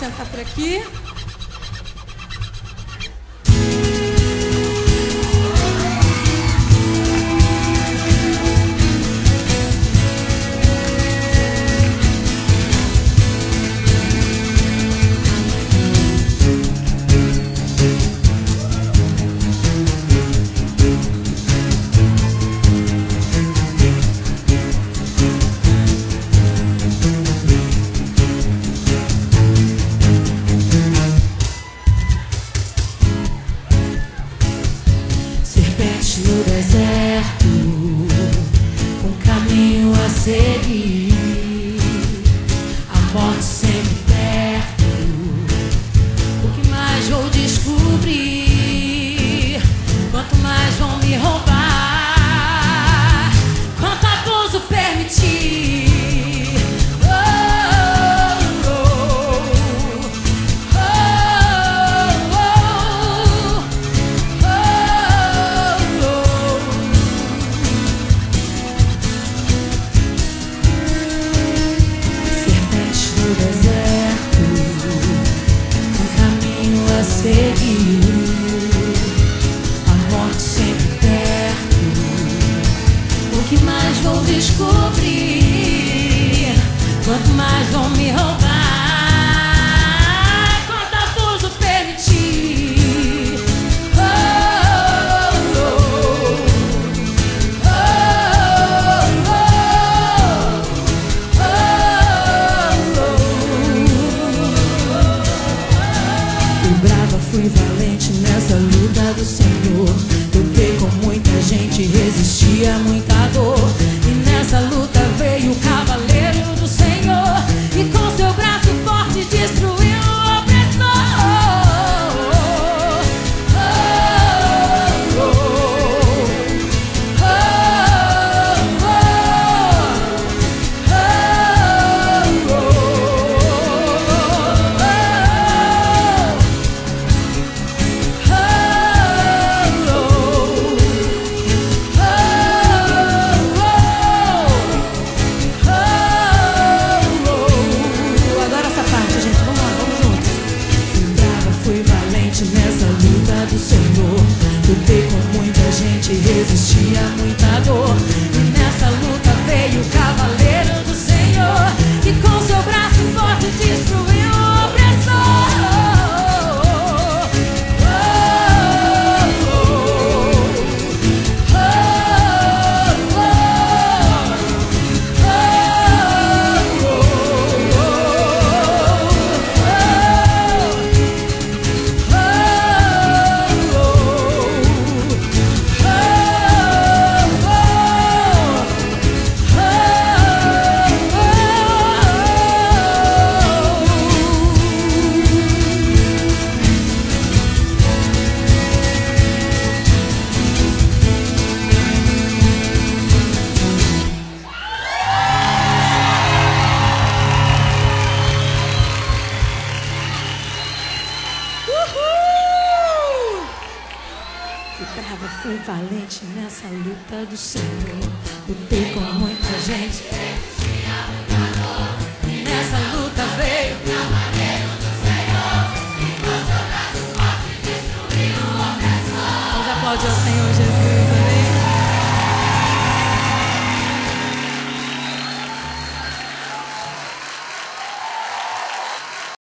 sentar por aqui. No deserto, um caminho a seguir, a morte sempre perto. O que mais vou descobrir? Quanto mais vão me roubar? Quanto abuso permitir? A morte sempre perto. O que mais vou descobrir? Quanto mais vão me roubar? Quanto abuso permitir? Fui valente nessa luta do Senhor. Lutei com muita gente, resisti a muita dor. E nessa luta veio o cavaleiro do Senhor, e com seu braço forte destruiu o opressor. Nessa luta do Senhor, lutei com muita gente, resisti a muita dor. E nessa luta veio o cavaleiro do Senhor, e com seu braço forte destruiu o opressor. Fui brava, fui valente nessa luta do Senhor. Lutei com muita gente.